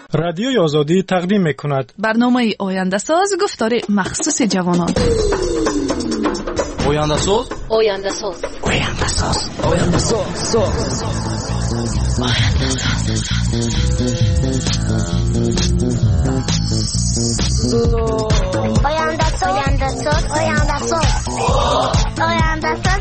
رادیوی آزادی تقدیم می‌کند. برنامه آینده ساز گفتار مخصوص جوانان. آینده ساز. آینده ساز. آینده ساز. آینده ساز. آینده ساز. آینده ساز. آینده ساز. آینده ساز.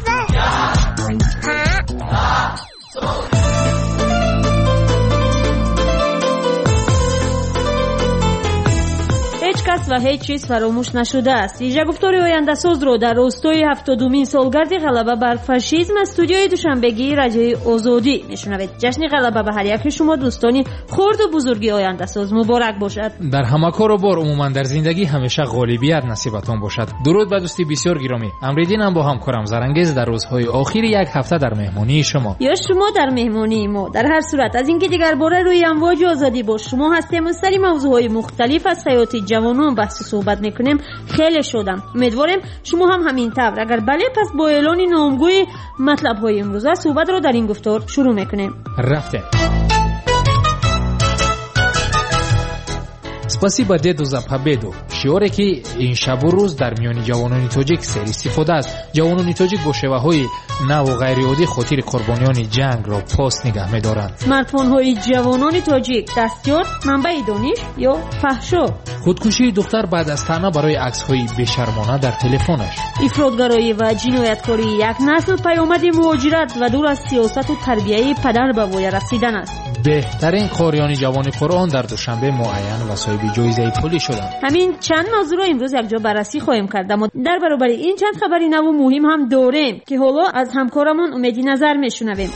هیچ کس و هیچ چیز فراموش نشده است. اینجا گفتاری آینده ساز رو در راستای 70مین سالگرد غلبه بر فاشیسم استودیوی دوشنبگی رادیوی آزادی میشنوید. جشن غلبه به هر یک شما دوستانی خرد و بزرگی آینده ساز مبارک باشد. در همه کار و بار عموما در زندگی همیشه غالبیت نصیبتان باشد. درود به دوستی بسیار گرامی. امریدینم با همکارم زرنگیز در روزهای آخر یک هفته در مهمانی شما یا شما در مهمانی ما. در هر صورت از اینکه دیگر باره روی امواج آزادی با شما هستیم و سری موضوعهای مختلف از حیات جوانان بحث صحبت میکنیم خیلی شدم. امیدواریم شما هم همین طور. اگر بله پس با اعلان نامگوی مطلب های امروزه صحبت رو در این گفتار شروع میکنیم. رفتیم. Спасибо деду за победу. شعاری که این شب و روز در میان جوانان تاجیک سر استفاده است. جوانان تاجیک با شیوه‌های نو و غیر عادی خاطر قربانیان جنگ را پاس نگه می‌دارند. اسمارتفون‌های جوانان تاجیک دستیار منبع دانش یا فحشا. خودکشی دختر بعد از طعنه برای عکس‌های بی‌شرمانه در تلفنش. افراطگرایی و جنایتکاری یک نسل پیامد مهاجرت و دور از سیاست و تربیت پدر به وای رسیدن است. بهترین قاریان جوان قرآن در دوشنبه معین و صاحب جایزه پولی شدند. همین چند موضوع رو امروز یک جا بررسی خواهیم کرد. اما در برابر این چند خبری نو و مهم هم داریم که حالا از همکارمون امیدی نظر میشنویم.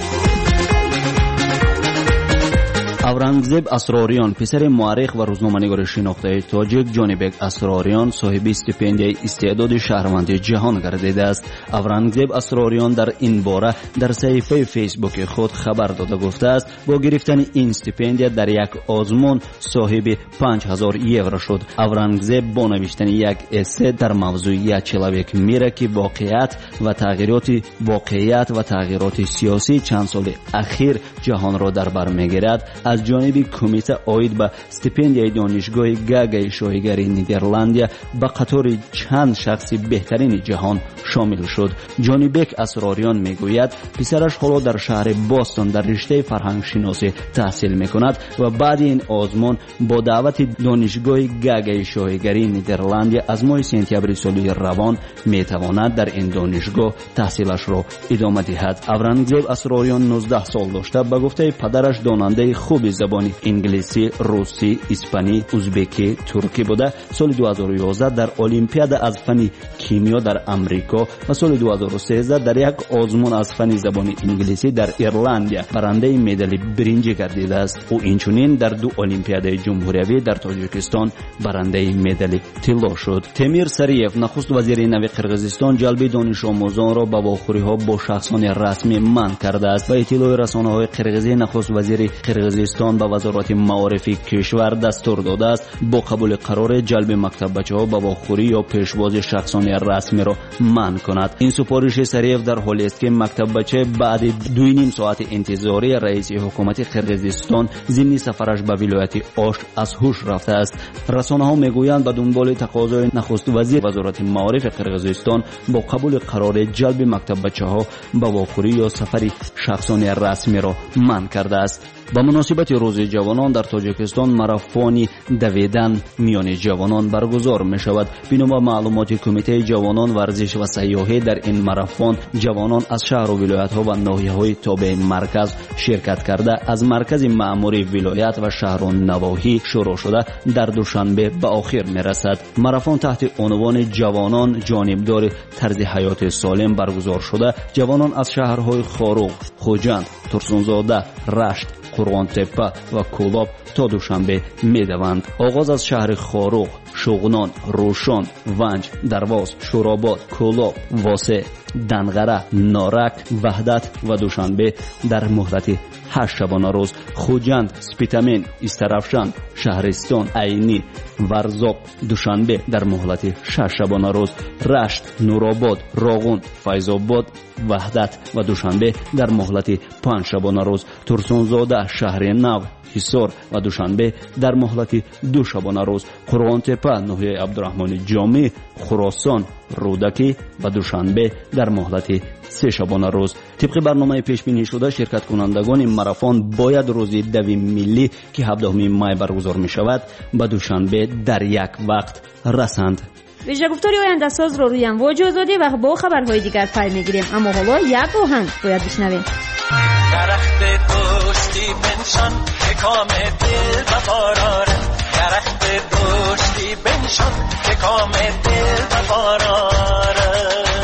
аврангзеб асрориён писари муаррих ва рӯзноманигори шинохтаи тоҷик ҷонибек асрориён соҳиби стипендияи истеъдоди шаҳрвандии ҷаҳон гардидааст. аврангзеб асрориён дар ин бора дар саҳифаи фейсбуки худ хабар дода гуфтааст бо гирифтани ин стипендия дар як озмун соҳиби 5000 евро шуд. аврангзеб бо навиштани як эссе дар мавзӯи як человек мира ки воқеият ва тағйироти сиёсии чанд соли ахир ҷаҳонро дар бар мегирад аз ҷониби кумита оид ба стипендияи донишгоҳи гагаи шоҳигари Нидерландия ба қатори чанд шахси беҳтарини ҷаҳон шомил шуд. ҷонибек асрориён мегӯяд писараш ҳоло дар шаҳри Бостон дар риштаи фарҳангшиносӣ таҳсил мекунад ва баъди ин озмун бо даъвати донишгоҳи гагаи шоҳигари Нидерландия аз моҳи сентябри соли равон метавонад дар ин донишгоҳ таҳсилашро идома диҳад. аврангзеб асрориён 19 сол дошта ба гуфтаи падараш донандаи хуби забони инглисӣ, русӣ, испанӣ, узбекӣ, туркӣ буда соли 2011 дар олимпиада аз фани кимиё дар амрико ва соли 2013 дар як озмун аз фани забони инглисӣ дар Ирландия барандаи медали биринҷӣ гардидааст. ӯ инчунин дар ду олимпиадаи ҷумҳуриявӣ дар Тоҷикистон барандаи медали тилло шуд. Темир Сариев нахуст вазири нави Қирғизистон ҷалби донишомӯзонро ба вохӯриҳо бо шахсони расмӣ манъ кардааст. ба иттилои расонаҳои қирғизӣ нахуст вазири Қирғизистон ба вазорати маорифи кишвар дастур додааст бо қабули қарори ҷалби мактаббачаҳо ба вохӯрӣ ё пешвози шахсони расмиро манъ кунад. ин супориши Сариев дар ҳолест ки мактаббача баъди 2.5 соати интизори раиси ҳукумати Қирғизистон зимни сафараш ба вилояти Ош аз ҳуш рафтааст. расонаҳо мегӯянд ба дунболи тақозои нахуст вазир вазорати маорифи Қирғизистон бо қабули қарори ҷалби мактаббачаҳо ба вохӯрӣ ё сафари шахсони расмиро манъ кардааст. ба муносибати рӯзи ҷавонон дар Тоҷикистон марафони давидан миёни ҷавонон баргузор мешавад. бино ба маълумоти кумитаи ҷавонон варзиш ва сайёҳӣ дар ин марафон ҷавонон аз шаҳру вилоятҳо ва ноҳияҳои тобеи марказ ширкат карда аз маркази маъмурии вилоят ва шаҳру навоҳӣ шурӯъ шуда дар душанбе ба охир мерасад. марафон таҳти унвони ҷавонон ҷонибдори тарзи ҳаёти солим баргузор шуда ҷавонон аз шаҳрҳои Хоруғ, Хуҷанд, Турсунзода, Рашт, Қурғонтеппа ва Кӯлоб то душанбе медаванд. оғоз аз шаҳри Хоруғ, Шуғнон, Рӯшон, Ванҷ, Дарвоз, Шӯробод, Кӯлоб, Восе, دنغره، نارک، وحدت و دوشنبه در مهلت 8 شبانه روز، خوجند، سپیتامین، استرافشان، شهرستان، عینی، ورزاق، دوشنبه در مهلت 6 شبانه روز، رشت، نورآباد، راغون، فیض‌آباد، وحدت و دوشنبه در مهلت 5 شبانه روز، ترسونزاده، شهر نو، حصار و دوشنبه در مهلت 2 شبانه روز، قرغانتپه، ناحیه عبدالرحمن جامی، خراسان، رودکی و دوشنبه در مهلت 3 شبانه روز. طبق برنامه پیش بینی شده شرکت کنندگان ماراتون باید روز دوی ملی که 17 می برگزار می شود به دوشنبه در یک وقت رسند. ویژه گفتاری آینده ساز رو روی امواج آزادی و با خبرهای دیگر پی میگیریم، اما حالا یک آهنگ باید بشنویم. درخت دوستی بنشان که کام دل و باراره، درخت دوستی بنشان که کام دل و باراره،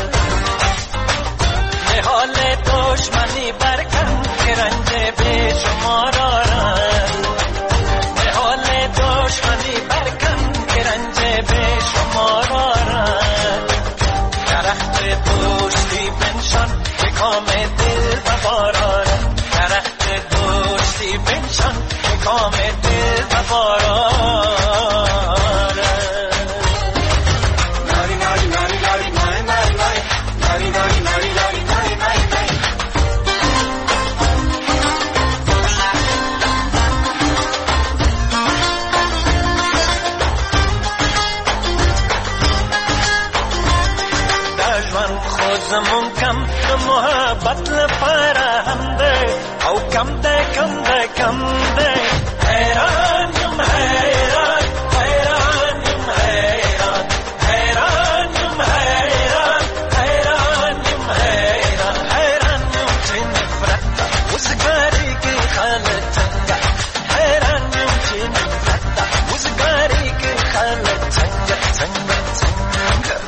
نهال دشمنی برکن که رنج به شما دارن، نهال دشمنی برکن که رنج به شما دارن، درخت دوستی بنشان که کام دل و باراره، درخت دوستی بنشان که کام دل و باراره. ناری ناری ناری ناری ناری ناری ناری ناری ناری ناری ناری ناری. دشمن خودمون کم محبت لپاره هم ده او کم ده کم ده کم ده، حیرانیم حیران حیرانیم حیران حیرانیم حیران حیرانیم حیران حیرانیم چه نفرت وزگاری که خالتنگه، حیرانیم چه نفرت وزگاری که خالتنگه تنگه تنگه.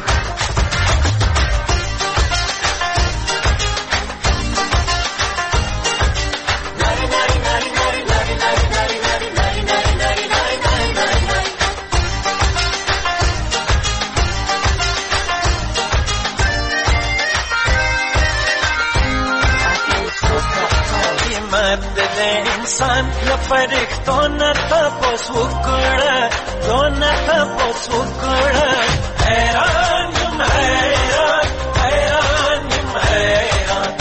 انسان لپریختون تپوس وکړه دون تپوس وکړه، حیرانیم حیران حیرانیم حیران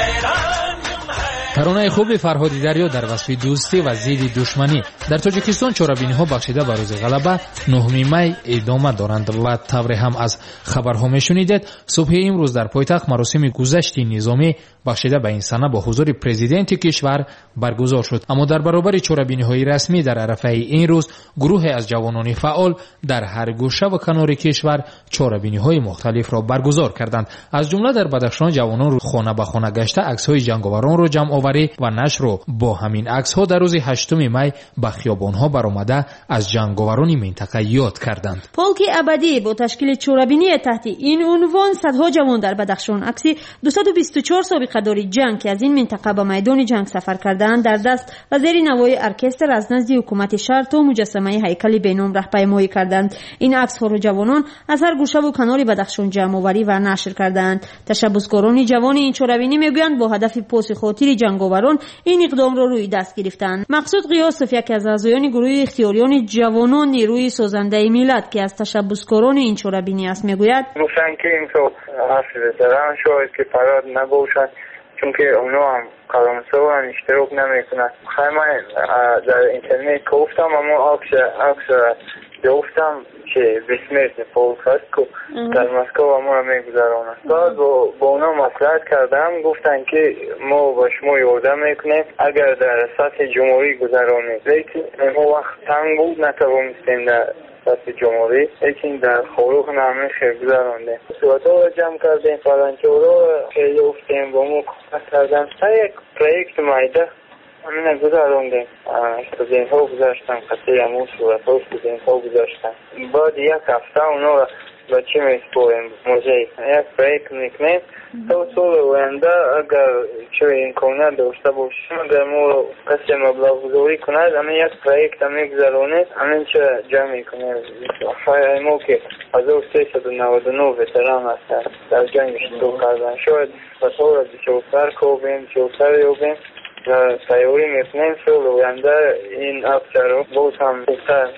حیرانیم حیران. ترانه خوب فرهادی دریا در وصف دوستی و ضد دشمنی در تاجیکستان چاره‌بینی‌ها بخشیده به روز غلبه 9 می ادامه دارند و طور هم از خبرها میشنیدید. صبح امروز در پایتخت مراسم گذشت نظامی بخشیده به این سنه با حضور پرزیدنت کشور برگزار شد، اما در برابر چاره‌بینی‌های رسمی در عرفه این روز گروه از جوانان فعال در هر گوشه و کنار کشور چاره‌بینی‌های مختلف را برگزار کردند. از جمله در بدخشان جوانان رو خانه به خانه گشته عکس‌های جنگاوران را جمع آوری و نشر و با همین عکس‌ها در روز 8 می به خیابان‌ها برآمده از جنگاوران منطقه یاد کردند. پولک ابدی با تشکیل چوره‌بینی تحت این عنوان صدها جوان در بدخشان عکس 224 سابقه داری جنگ که از این منطقه به میدان جنگ سفر کردند در دست و زیر نوای ارکستر از نزد حکومت شهر تا مجسمه هیکل بینام راهپیمایی کردند. این عکس‌ها را جوانان از هر گوشه و کنار بدخشان جمع‌آوری و نشر کردند. تشبثکاران جوان این چوره‌بینی میگویند با هدف پاس خاطر جنگاوران این اقدام را روی دست گرفتند. مقصود قیاسف یک از اعضایان گروه اختیاریان جوانان نیروی سازنده ملت که از تشبثکاران این چوره‌بینی است میگوید گفتن که این تو حرف زدن شاید که فراد نباشد چون که اونا هم قلمسه و اشتراک نمیکنن. خیلی من در اینترنت گفتم اما عکس گفتم که بسمت پولک هست که در مسکو اما را میگذارانن. بعد با اونا مصلحت کردم گفتن که ما با شما یاردم میکنیم اگر در سطح جمهوری گذرانید، لیکن ما وقت تنگ بود نتوانستیم در سطح جمهوری، لیکن در خاروخ نامه خیلی گذرانده صورت ها را جمع کردیم فلانچه را خیلی افتیم با ما کمک کردن تا یک پرویکت مایده همین گذاروندیم. کزین ها گذاشتم قطعی همون صورت ها کزین ها گذاشتم. بعد یک هفته اونا به چی میسپاریم موزه یک پروژه میکنیم تا سال آینده اگر چه امکانات داشته باشیم اگر ما کسی مبلغ گذاری کند همین یک پروژه میگذرونید همین چه جمع میکنیم ما که 1399 وتران هستن در جنگ اشتراک کردن شاید به طور بسیارتر کوبیم بسیارتر یابیم تیاری میکنیم سال آینده این افسر رو باز هم بهتر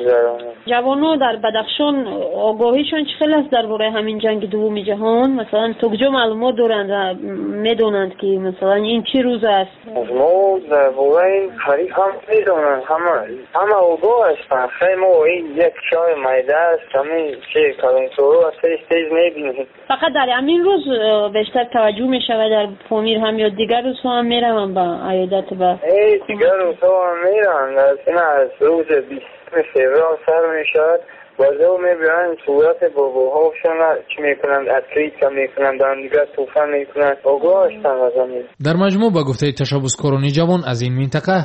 جوانو در بدخشان آگاهیشون چقدر است درباره همین جنگ دوم جهان؟ مثلا تو کجا معلومات دارند و میدونند که مثلا این چی روز است؟ ما درباره این تاریخ هم میدونند همه آگاه هستند خیلی ما این یک شای میده است همین چه کلانسارو تیز میبینید فقط در همین روز بیشتر توجه میشود در پامیر هم یا دیگر روزها هم میروند با عیادت با دیگر روزها هم میروند این از روز 20 فوریه سر میشود بازه و میبینن صورت باباهاشون چی میکنند اتریت میکنند دارن دیگر توفن میکنند آگاه هستن از همین. در مجموع با گفته تشبثکاران جوان از این منطقه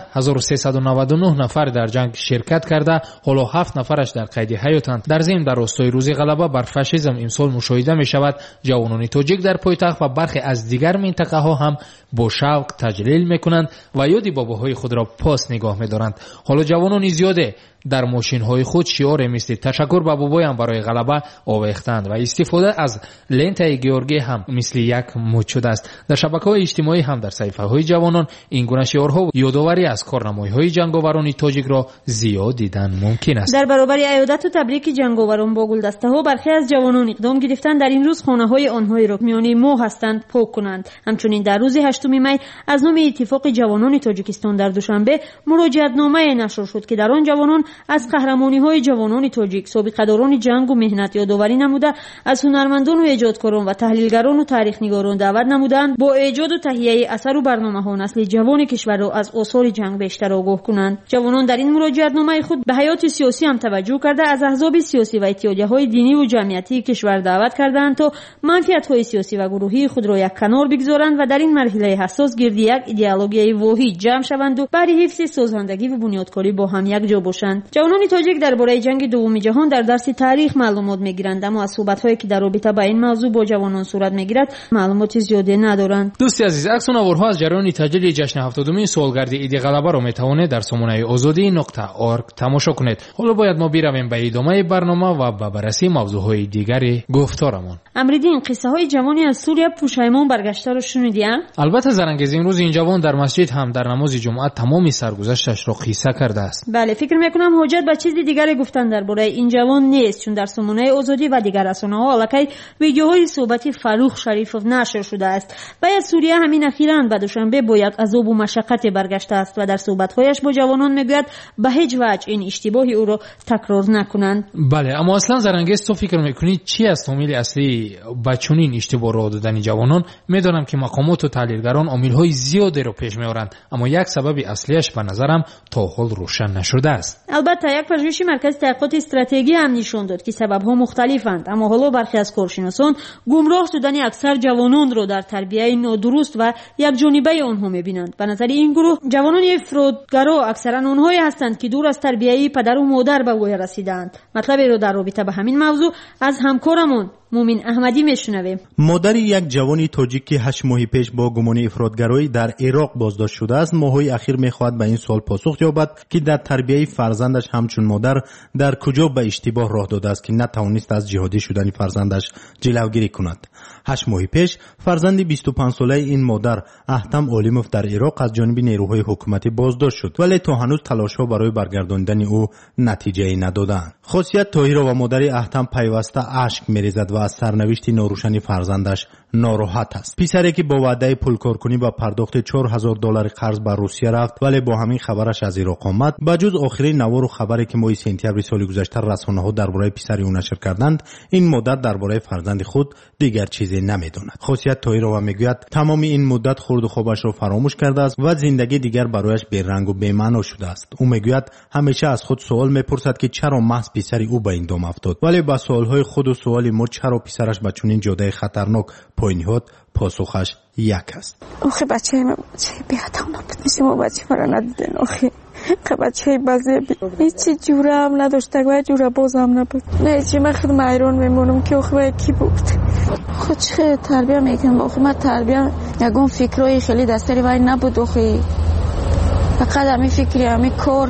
1399 نفر در جنگ شرکت کرده حالا 7 نفرش در قید حیاتند. در ضمن در راستای روز غلبه بر فاشیسم امسال مشاهده میشود جوانان تاجیک در پایتخت و برخی از دیگر منطقه ها هم با شوق تجلیل میکنند و یاد باباهای خود را پاس نگاه میدارند. حالا جوانان زیاده در ماشین های خود شعار مثل تشکر به بابایم برای غلبه آویختند و استفاده از لنت گیورگی هم مثل یک مد شده است. در شبکه‌های اجتماعی هم در صفحه های جوانان این گونه شعارها و یادآوری از کارنمایی‌های جنگاوران تاجیک را زیاد دیدن ممکن است. در برابر عیادت و تبریک جنگاوران با گلدسته‌ها برخی از جوانان اقدام گرفتند در این روز خانه‌های آنهایی را میانی ماه هستند پاک کنند. همچنین در روز 8 می از نام اتفاق جوانان تاجیکستان در دوشنبه مراجعتنامه نشر شد که در آن جوانان از قهرمانی‌های جوانان تاجیک سابقه‌داران جنگ و مهنت یادآوری نموده از هنرمندان و ایجادکاران و تحلیلگران و تاریخ‌نگاران دعوت نمودند با ایجاد و تهیه اثر و برنامه‌ها نسل جوان کشور را از آثار جنگ بیشتر آگاه کنند. جوانان در این مراجعتنامه خود به حیات سیاسی هم توجه کرده از احزاب سیاسی و اتحادیه‌های دینی و جمعیتی کشور دعوت کردند تا منفعت‌های سیاسی و گروهی خود را یک کنار بگذارند و در این مرحله حساس گرد یک ایدئولوژی واحد جمع شوند و برای حفظ سازندگی و بنیادکاری با هم یک جا باشند. جوانان تاجیک درباره جنگ دوم جهان در درس تاریخ معلومات میگیرند اما از صحبت‌هایی که در رابطه با این موضوع با جوانان صورت میگیرد معلومات زیادی ندارند. دوستی عزیز عکس و نوارها از جریان تجلیل جشن 70مین سالگرد عید غلبه را میتوانید در سامانه azadi.org تماشا کنید. حالا باید ما برویم به ادامه برنامه و به بررسی موضوعهای دیگری گفتارمان. امریدین قصه های جوانی از سوریه پشیمان برگشته را شنیدین؟ البته زرانگیز امروز این جوان در مسجد هم در نماز جمعه تمام سرگذشتش را قصه کرده است. بله فکر میکنم حاجت به چیز دیگری گفتن درباره این جوان نیست چون در سامانه آزادی و دیگر رسانه‌ها الکی ویدیوهای صحبت فروخ شریفوف نشر شده است. و از سوریه همین اخیراً به دوشنبه با یک عذاب و مشقت برگشته است و در صحبت‌هایش با جوانان میگوید به هیچ وجه این اشتباهی او را تکرار نکنند. بله اما اصلا زرانگیز تو فکر میکنید چی است عامل اصلی بچونین اشتباه راه دادن جوانان؟ میدونم که مقامات و تحلیلگران عامل‌های زیادی را پیش میارند اما یک سبب اصلیش به نظرم تا حال روشن نشده است. البته یک پژوهش مرکز تحقیقات استراتژی هم نشون داد که سبب‌ها مختلفند اما حالا برخی از کارشناسان گمراه شدن اکثر جوانان را در تربیت نادرست و یک جانبه آنها می‌بینند. به نظر این گروه جوانان افراطگرا اکثرا آنهایی هستند که دور از تربیت پدر و مادر به وی رسیدند. مطلبی را در رابطه با همین موضوع از همکارمون مومن احمدی میشنویم. مادر یک جوانی تاجیک که 8 ماه پیش با گمان افراطگرایی در عراق بازداشت شده است ماه‌های اخیر می‌خواهد به این سوال پاسخ یابد که در تربیت فرزندش همچون مادر در کجا به اشتباه راه داده است که نتوانست از جهادی شدن فرزندش جلوگیری کند. 8 ماه پیش فرزند 25 ساله این مادر احتم علیموف در عراق از جانب نیروهای حکومتی بازداشت شد ولی تا هنوز تلاش‌ها برای برگرداندن او نتیجه‌ای ندادند. خاصیت طاهره و مادر احتم پیوسته اشک می‌ریزد و از سرنوشت ناروشن فرزندش ناراحت است. پسری که با وعده پول کارکنی با پرداخت $4000 قرض به روسیه رفت ولی با همین خبرش از عراق آمد بجز آخرین نوار و خبری که ماه سپتامبر سال گذشته رسانه‌ها درباره پسر او نشر کردند این مادر درباره فرزند خود دیگر چیزی نمی‌داند. خاصیت طاهره و میگوید تمام این مدت خورد و خوابش را فراموش کرده است و زندگی دیگر برایش بی‌رنگ و بی‌معنی شده است. او میگوید همیشه از خود سوال میپرسد که چرا محض پسر او به این دام افتاد ولی با سوال‌های خود و سوال ما چرا پسرش به چنین جاده خطرناک پایین هات پاسخش یک است. آخه بچه ما بچه بی‌عدالت بود میشه ما بچه ما را ندیدن. آخه بچه بازی هیچی جوره هم نداشته و جوره باز هم نبود. نه چی من خود ایران میمونم که آخه کی بود خود چه تربیه میکنم. آخه من تربیه یکون فکرای خیلی دستری وای نبود. آخه فقط همین فکری همین کار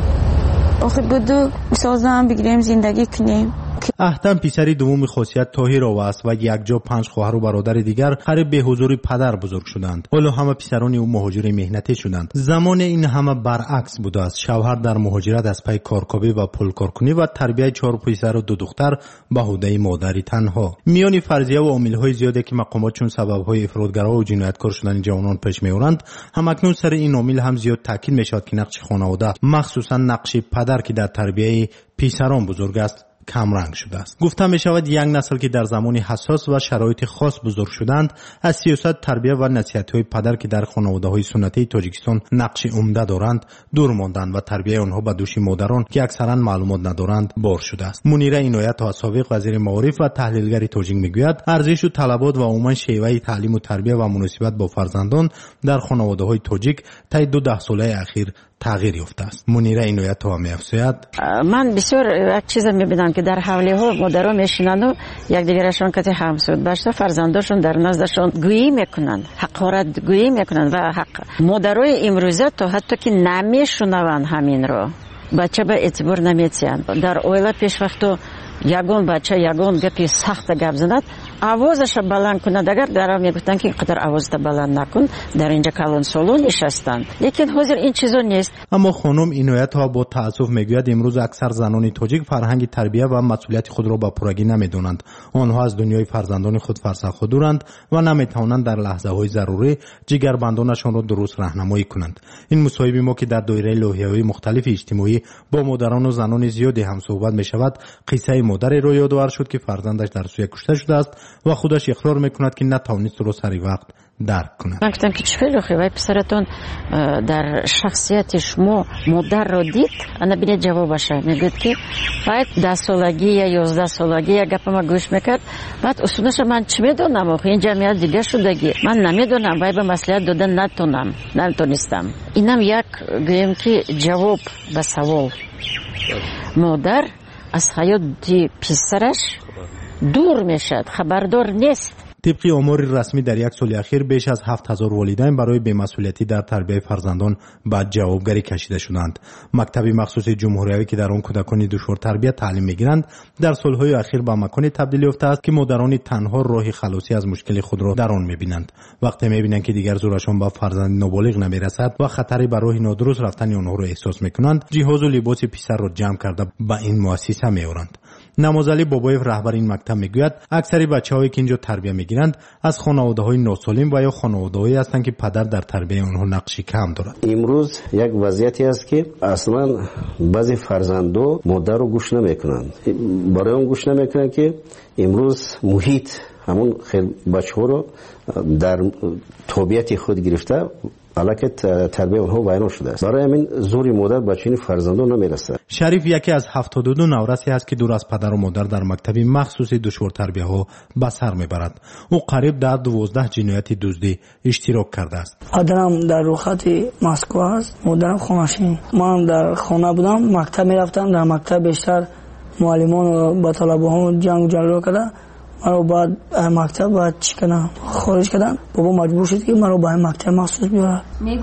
آخه بودو سازم بگیریم زندگی کنیم. اهتم پسری دوم خاصیت طاهر است و یک جا 5 خواهر و برادر دیگر قریب به حضور پدر بزرگ شدند. حالا همه پسران او مهاجر مهنتی شدند. زمان این همه برعکس بوده است. شوهر در مهاجرت از پی کارکوبی و پول کارکنی و تربیت 4 پسر و 2 دختر به عهده مادری تنها. میان فرضیه و عامل‌های زیادی که مقامات چون سبب‌های افراطگرا و جنایتکار شدن جوانان پیش می‌آورند، همکنون سر این عامل هم زیاد تاکید می‌شود که نقش خانواده، مخصوصا نقش پدر که در تربیت پسران بزرگ است، کم رنگ شده است. گفته می شود یک نسل که در زمانی حساس و شرایط خاص بزرگ شدند از سیاست، تربیت و نصیحت‌های پدر که در خانواده‌های سنتی تاجیکستان نقش عمده دارند دور ماندند و تربیت آنها به دوش مادران که اکثرا معلومات ندارند بار شده است. منیره عنایت سابق وزیر معارف و تحلیلگر تاجیک میگوید ارزش و طلبات و عموما شیوه تعلیم و تربیت و مناسبت با فرزندان در خانواده‌های تاجیک طی 2 ساله اخیر تغییر یافته است. منیره عنایت ها می‌افزاید من بسیار یک چیز می‌بینم که در حوله ها مادرها میشینند و یکدیگرشون که همسود باشه فرزنداشون در نزدشون گویی میکنند، حقارت گویی میکنند و حق مادرای امروزه تا حتی که نمیشنوند همین رو بچه به اعتبار نمیتیند. در اویلا پیش وقتو یگون بچه یگون گپی سخت گپ زند آوازش بلند کند. اگر درام میگفتن که اینقدر آوازت بلند نکن در اینجا کلان سالون نشستند، لیکن حاضر این چیزا نیست. اما خانم عنایت ها با تأسف میگوید امروز اکثر زنان تاجیک فرهنگ تربیت و مسئولیت خود را با پرگی نمیدونند. آنها از دنیای فرزندان خود فرسخ دورند و نمیتوانند در لحظه های ضروری جگربندانشان را درست راهنمایی کنند. این مصاحبه ما که در دایره لوحه‌های مختلف اجتماعی با مادران و زنان زیادی هم صحبت میشود، قصه مادری رو یادآور شد که فرزندش در سوی کشته شده است و خودش اقرار میکند که نتوانست رو سری وقت درک کند. من گفتم که چطور وای پسرتون در شخصیت شما مادر رو دید؟ انا بینه جوابش میگه که باید 10 سالگی یا 11 سالگی یا گپ ما گوش میکرد. بعد اصولش من چی میدونم؟ آخه این جمعیت دیگه شدگی من نمیدونم، باید به مصلحت دادن نتونستم. اینم یک گویم که جواب به سوال. مادر از حیات پسرش دور میشد، خبردار نیست. طبق آمار رسمی در 1 سال اخیر بیش از 7000 والدین برای بی‌مسئولیتی در تربیت فرزندان به جوابگری کشیده شدند. مکتب مخصوص جمهوریوی که در آن کودکان دشوار تربیت تعلیم میگیرند در سالهای اخیر به مکانی تبدیل یافته است که مادران تنها راه خلاصی از مشکل خود را در آن میبینند. وقتی میبینند که دیگر زورشان به فرزند نابالغ نمیرسد و خطری بر راه نادرست رفتن آنها را احساس میکنند، جهاز و لباس پسر را جمع کرده به این مؤسسه میآورند. نمازعلی بابایف رهبر این مکتب میگوید اکثر بچه‌هایی که اینجا تربیت میگیرند از خانواده‌های ناسالم و یا خانواده‌هایی هستند که پدر در تربیت آنها نقشی کم دارد. امروز یک وضعیتی است که اصلا بعضی فرزندان مادر رو گوش نمیکنند. برای اون گوش نمیکنند که امروز محیط همون خیلی بچه‌ها رو در طبیعت خود گرفته علاقه تربیت اونها ویران شده است. برای همین زوری مادر بچین فرزندان نمیرسه. شریف یکی از 72 نورسی است که دور از پدر و مادر در مکتبی مخصوص دشوار تربیت ها به سر میبرد. او قریب در 12 جنایت دزدی اشتراک کرده است. پدرم در روخت مسکو است، مادرم خونشین. من در خانه بودم، مکتب میرفتم. در مکتب بیشتر معلمان و با طلبه ها جنگ جلو کردن. مرا بعد مکتب بعد چی کنم خارج کردن. بابا مجبور شد که مرا به مکتب مخصوص بیاره.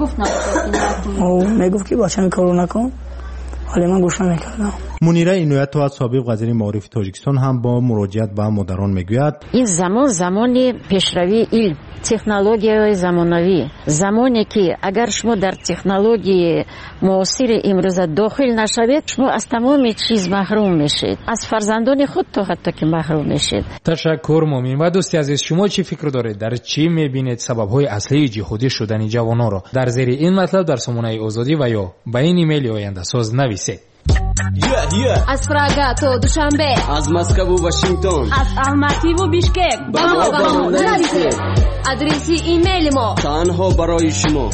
میگفت که بچه‌م کارو نکن، ولی من گوش نمیکردم. منیره عنایت ها سابق وزیر معارف تاجیکستان هم با مراجعت به مادران میگوید این زمانی پیشروی علم، تکنولوژی زمانوی، زمانی که اگر شما در تکنولوژی معاصر امروز داخل نشوید شما از تمام چیز محروم میشید، از فرزندان خود تا حتی که محروم میشید. تشکر مومین. و دوستی عزیز شما چی فکر دارید؟ در چی میبینید سبب‌های اصلی جهودی شدن جوانان را؟ در زیر این مطلب در سامانه آزادی و یا به این ایمیل آینده ساز نویسید. از پراگا تا دوشنبه، از مسکو و واشنگتن، از الماتی و بیشکک با ما نویسید. آدرس ایمیل ما تنها برای شما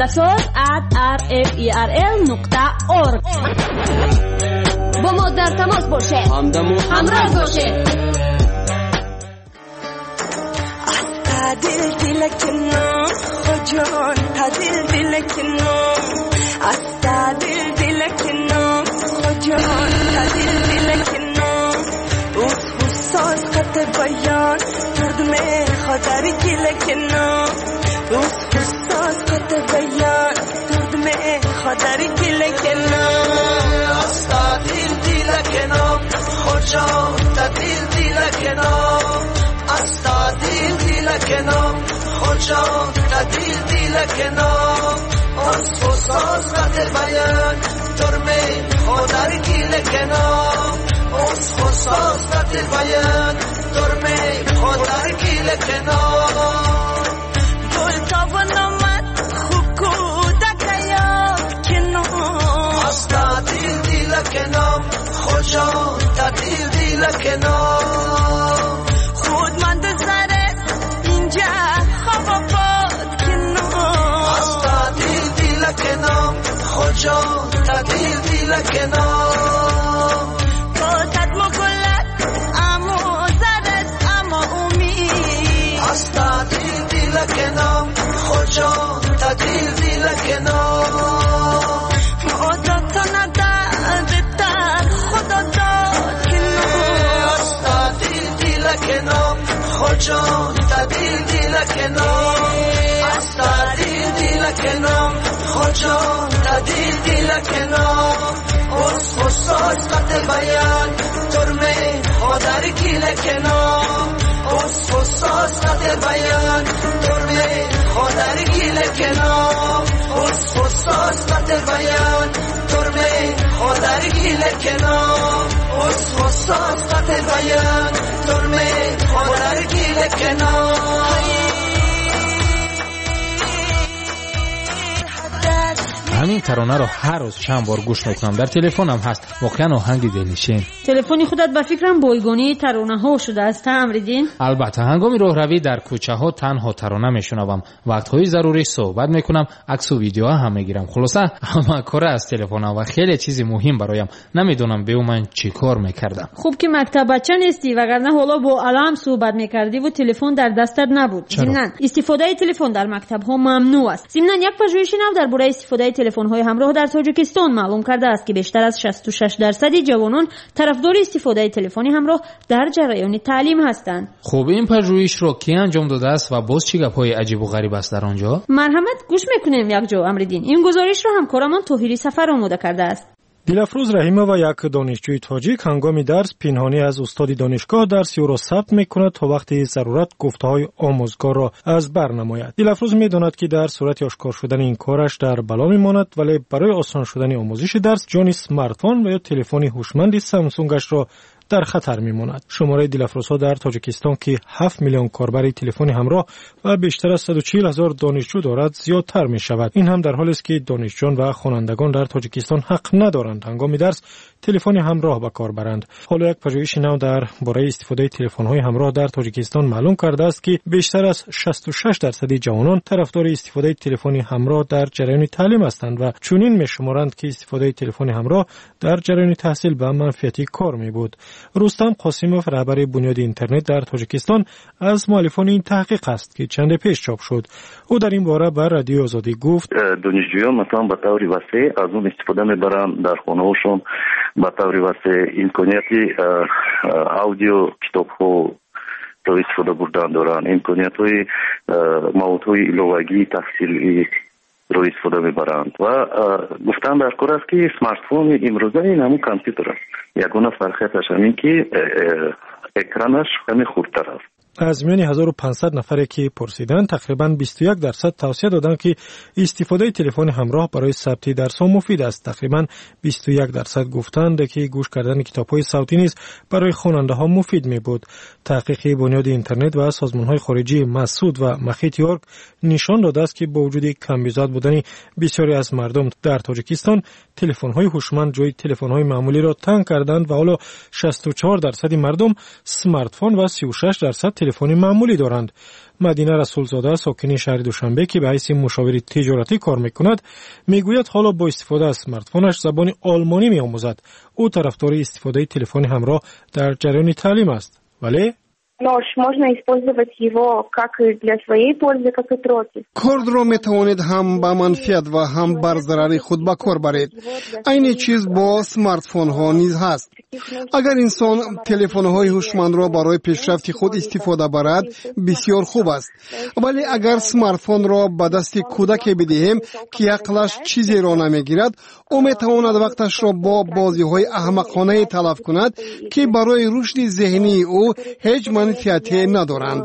oyandasod@rferl.org. با ما در تماس باشید، همراه باشید. تعديل لك النوم خجول تعديل لك النوم استا دل دل کنم خجان دل دل کنم اوس حساس قط بیان درد میں خاطر گل کنم اوس حساس قط بیان درد میں خاطر گل کنم استا دل دل کنم خجان دل دل کنم استا دل دل کنم خجان دل دل کنم اوس حساس قط بیان درد میں خاطر گل کنم اوس حساس قط بیان درد میں خاطر گل کنم گل تابنامت خوکودک یاد کنم استا دل دل کنم خجان دل دل کنم خود من دزاره اینجا خوابات کنم استا دل دل کنم خجان دل دل کنم کاتت مگلت اما زرت اما امید استا دل دل کنم خجان دل دل کنم عادت ندارد خدا داد کنم استا دل دل کنم خجان دل دل کنم استا دل دل کنم خجان دل دل کنم اوس حساس قط بیان درد خاطر گل کنم اوس حساس قط بیان درد خاطر گل کنم اوس حساس قط بیان درد خاطر گل کنم اوس حساس قط بیان درد خاطر گل کنم همین ترانه رو هر روز چند بار گوش میکنم. در تلفنم هست، واقعا آهنگ دلنشین. تلفنی خودت به فکرم بایگانی ترانه ها شده است امریدین؟ البته هنگامی راهروی در کوچه ها تنها ترانه میشنوم، وقتهای ضروری صحبت میکنم، عکس و ویدیو هم میگیرم. خلاصه همه کار از تلفنم و خیلی چیزی مهم برایم. نمیدونم به من چی کار میکردم. خوب که مکتب بچه نیستی، وگرنه حالا با علم صحبت میکردی و تلفن در دستت نبود. ضمناً استفاده تلفن در مکتب ها ممنوع است. ضمناً یک پژوهش نو درباره استفاده تلفن‌های همراه در تاجیکستان معلوم کرده است که بیشتر از 66% جوانان طرفدار استفاده تلفن همراه در جریان تعلیم هستند. خب این پژوهش رو کی انجام داده است و باز چه گپ‌های عجیب و غریب است در آنجا؟ مرحمت گوش میکنیم یک جا امریدین. این گزارش رو همکارمان طاهری سفر آماده کرده است. دلافروز رحیمова یک دانشجوی تاجیک هنگام درس پنهانی از استاد دانشگاه درسی او را ثبت میکند تا وقتی ضرورت گفته‌های آموزگار را از بر نماید. دلافروز میداند که در صورت آشکار شدن این کارش در بلا میماند، ولی برای آسان شدن آموزش درس جان اسمارتفون و یا تلفن هوشمند سامسونگش را در خطر میماند. شماره دلافروزها در تاجیکستان که 7 میلیون کاربر تلفن همراه و بیشتر از 140,000 دانشجو دارد زیادتر می شود. این هم در حالی است که دانشجویان و خوانندگان در تاجیکستان حق ندارند هنگام درس تلفن همراه به کار برند. حالا یک پژوهش نو در باره استفاده تلفن‌های همراه در تاجیکستان معلوم کرده است که بیشتر از 66% جوانان طرفدار استفاده تلفن همراه در جریان تعلیم هستند و چنین می‌شمارند که استفاده تلفن همراه در جریان تحصیل به منفعت کار می‌بود. رستم قاسموف رهبر بنیاد اینترنت در تاجیکستان از مؤلفان این تحقیق است که چند پیش چاپ شد. او در این باره به رادیو آزادی گفت دانشجویان مثلا به طور وسیع از اون استفاده می‌برند در خانه‌هاشون، به طور وسیع امکانیتی آودیو کتاب‌ها رو استفاده بردن دارند، امکانیت‌های موادهای ایلوگی تحصیلی رو استفاده می‌برند و گفتن در کار است که اسمارتفون امروزه این همون کامپیوتر است. یگانه فرقیتش همین که اکرانش خیلی خردتر است. از میان 1500 نفری که پرسیدند تقریباً 21% توصیه دادند که استفاده تلفن همراه برای ثبت درس‌ها مفید است. تقریباً 21% گفتند که گوش کردن کتاب‌های صوتی نیز برای خواننده‌ها مفید می‌بود. تحقیق بنیاد اینترنت و سازمان‌های خارجی مسعود و مخیط یورک نشان داده است که با وجود کمبود بودن بسیاری از مردم در تاجیکستان تلفن‌های هوشمند جای تلفن‌های معمولی را تنگ کردند و حالا 64% مردم اسمارتفون و 36% تلفن معمولی دارند. مدینه رسولزاده ساکن شهر دوشنبه که به حیث مشاور تجارتی کار میکند میگوید حالا با استفاده از اسمارتفونش زبان آلمانی میآموزد. او طرفدار استفاده تلفن همراه در جریان تعلیم است. ولی Нож можно использовать его как и для своей пользы, как и против. کردро میتوانید هم با منفعت و هم بر ضرر خود به کار برید. این چیز با سمارت فون ها نیز هست. اگر انسان تلفن های هوشمند را برای پیشرفت خود استفاده برد بسیار خوب است. ولی اگر سمارت فون را به دست کودک بدهیم که عقلش چیزی را نمیگیرد، او میتواند وقتش را با بازی های احمقانه تلف کند که برای رشد ذهنی او هیچ منفعتی ندارند.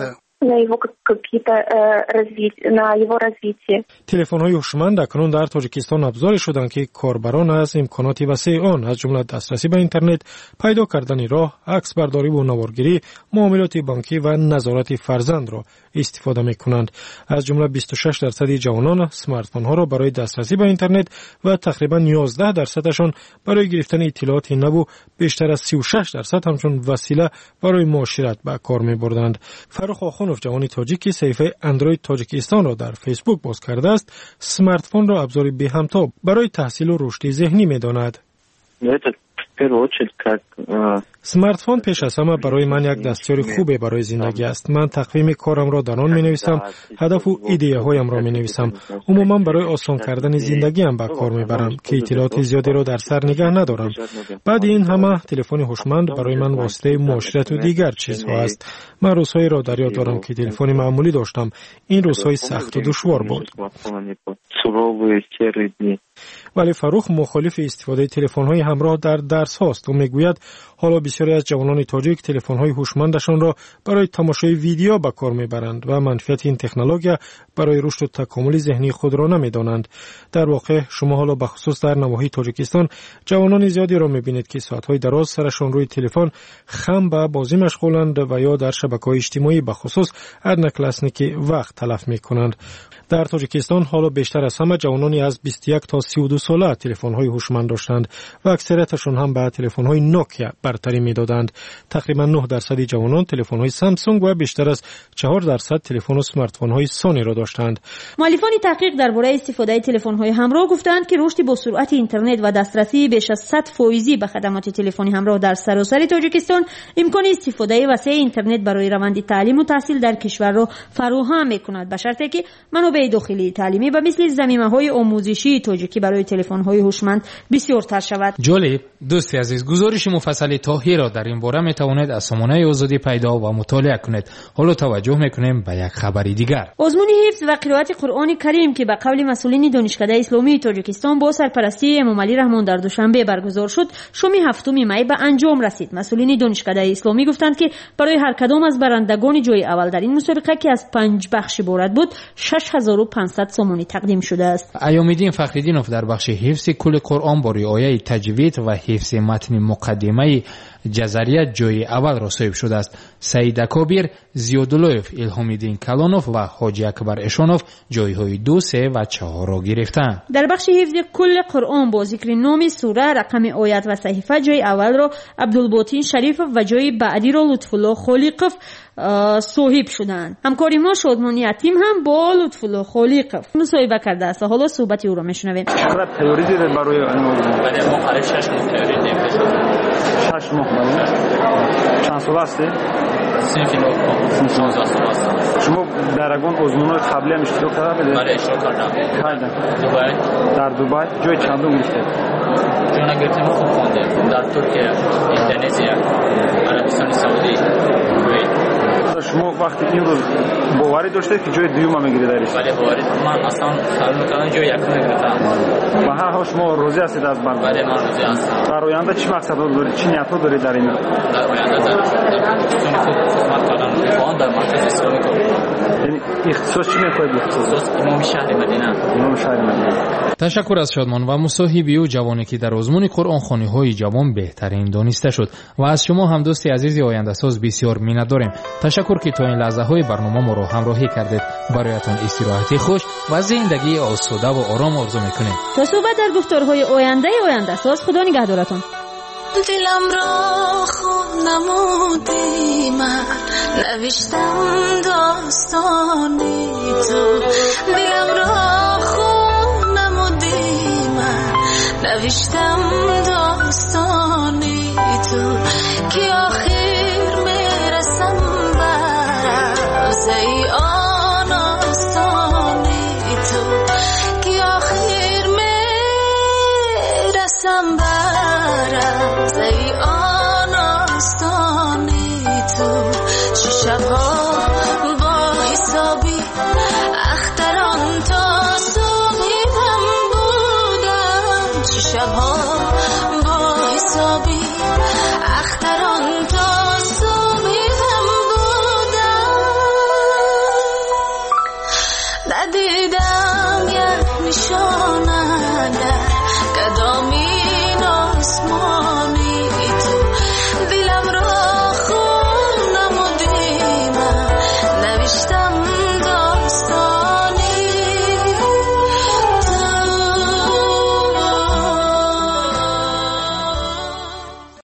на его развитие. تلفن‌های هوشمند اکنون در تاجیکستان ابزاری شدند که کاربران از امکانات وسیع آن از جمله دسترسی به اینترنت، پیدا کردن راه، عکس برداری و نوارگیری، معاملات بانکی و نظارت فرزند را استفاده می‌کنند. از جمله 26% جوانان اسمارت فون‌ها را برای دسترسی به اینترنت و تقریباً 11%شان برای گرفتن اطلاعات نو، بیشتر از 36% همچون وسیله برای معاشرت به کار می‌بردند. فروخ آخونوف جوانی تاجیکی صفحه اندروید تاجیکستان را در فیسبوک باز کرده است. اسمارت فون را ابزاری به همتا برای تحصیل و رشد ذهنی می‌داند. اسمارت فون پیش از همه برای من یک دستیار خوبه برای زندگی است. من تقویم کارم را در آن می‌نویسم، هدف و ایده هایم را می‌نویسم. عموما برای آسان کردن زندگیم به کار می‌برم که اطلاعات زیادی را در سر نگه ندارم. بعد این همه تلفن هوشمند برای من واسطه معاشرت و دیگر چیزها است. من روزهایی را در یاد دارم که تلفن معمولی داشتم. این روزهای سخت و دشوار بود. ولی فروخ مخالف استفاده تلفن‌های همراه در درس هاست و میگوید حالا بسیاری از جوانان تاجیک تلفن‌های هوشمندشان را برای تماشای ویدیو به کار میبرند و منفعت این تکنولوژی برای رشد و تکامل ذهنی خود را نمیدانند. در واقع شما حالا به خصوص در نواحی تاجیکستان جوانان زیادی را میبینید که ساعت‌های دراز سرشان روی تلفن خم به بازی مشغولند و یا در شبکه‌های اجتماعی به خصوص ادنکلاسنیکی وقت تلف میکنند. در تاجیکستان حالا بیشتر از همه جوانانی از 21 تا 32 ساله تلفن‌های هوشمند داشتند و اکثریتشان هم به تلفن‌های نوکیا برتری می‌دادند. تقریبا 9% جوانان تلفن‌های سامسونگ و بیشتر از 4% تلفن و اسمارت فون‌های سونی را داشتند. مؤلفان تحقیق درباره استفاده تلفن‌های همراه گفتند که رشد با سرعت اینترنت و دسترسی بیش از 100% به خدمات تلفنی همراه در سراسر تاجیکستان امکان استفاده وسیع اینترنت برای روند تعلیم و تحصیل در کشور را فراهم می‌کند، به شرطی که منابع داخلی تعلیمی و مثل زمینه‌های آموزشی تاجیکی برای تلفن‌های هوشمند بسیارتر شود. جالب دوستی عزیز، گزارش مفصل طاهی را در این باره میتوانید از سامانه آزادی پیدا و مطالعه کنید. حالا توجه میکنیم به یک خبری دیگر. آزمون حفظ و قرائت قرآن کریم که به قول مسئولین دانشکده اسلامی تاجیکستان با سرپرستی امام علی رحمان در دوشنبه برگزار شد، شام 7 می به انجام رسید. مسئولین دانشکده اسلامی گفتند که برای هر کدام از برندگان جای اول در این مسابقه که از 5 بخش عبارت بود 6500 سامانی تقدیم شده است. ایام‌الدین فخرالدینوف در بخش حفظ کل قرآن با رعایت تجوید و حفظ متن مقدمه جزریت جای اول را صاحب شده است. سعید اکابر، زیاداللهف، الهام‌الدین کلانوف و حاجی اکبر اشانوف جایهای 2، 3 و 4 را گرفتند. در بخش حفظ کل قرآن با ذکر نام سوره، رقم آیت و صحیفه جای اول را عبدالباطن شریف و جای بعدی را لطف‌الله خالقов صاحب شدند. همکاری ما شادمان یتیم هم با لطف‌الله خالقов مصاحبه کرده است. حالا صحبت او را میشنویم. چقدر تئوری دیدید برای این موضوع؟ بله ما قرار 6 ماه تئوری دیدیم. 6 ماه چند سال هستی؟ صنف نو 16 سال هستم. شما در اون آزمون‌های قبلی هم اشتراک کردید؟ بله اشتراک کردم. دبی؟ در دبی جای چندم گرفتید؟ جای نگرفتیم خوب خوندیم. در ترکیه، اندونزی، عربستان سعودی، کویت. شما وقتی این روز باوری داشتید که جای دوم میگیرید درش؟ بله باوری. من اصلا خیال می‌کردم جای یکم میگیرم. و هر حال شما راضی هستید از من؟ بله من راضی هستم. در آینده چی مقصد دارید؟ چی نیت دارید در این؟ در آینده در سونی خود خدمت کردن آن در مرکز اسلامی کنم. یعنی اختصاص چی می‌خواید؟ اختصاص امام شهر مدینه. امام شهر مدینه. تشکر از شادمان و مصاحبه او جوانی که در آزمون قرآن خوانی‌های جوان بهترین دانسته شد و از شما هم دوستی عزیز آینده ساز بسیار می‌نداریم. تشکر که تا این لحظه‌های برنامه ما را همراهی کردید. برایتان استراحتی خوش و زندگی آسوده و آرام آرزو می‌کنیم. تا صحبت در گفتارهای آینده ساز. خدا نگهدارتون. دلم را خود نمودی، من نوشتم داستانی تو. دلم را خود نمودی، من نوشتم داستانی تو که آخر میرسم ای آن آستانی تو که آخر میرسم برات ای